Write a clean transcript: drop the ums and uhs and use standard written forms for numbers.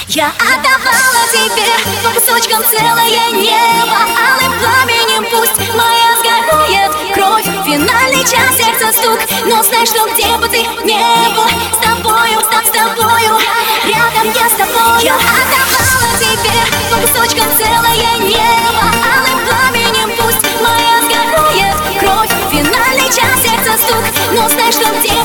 Я отдавала тебе по кусочкам целое небо, алым пламенем пусть моя сгорает кровь. Финальный час, сердце стук, но знай, что где бы ты не был, с тобою, рядом я с тобою. Я отдавала тебе по кусочкам целое небо, алым пламенем пусть моя сгорает кровь. Финальный час, сердце стук, но знай, что где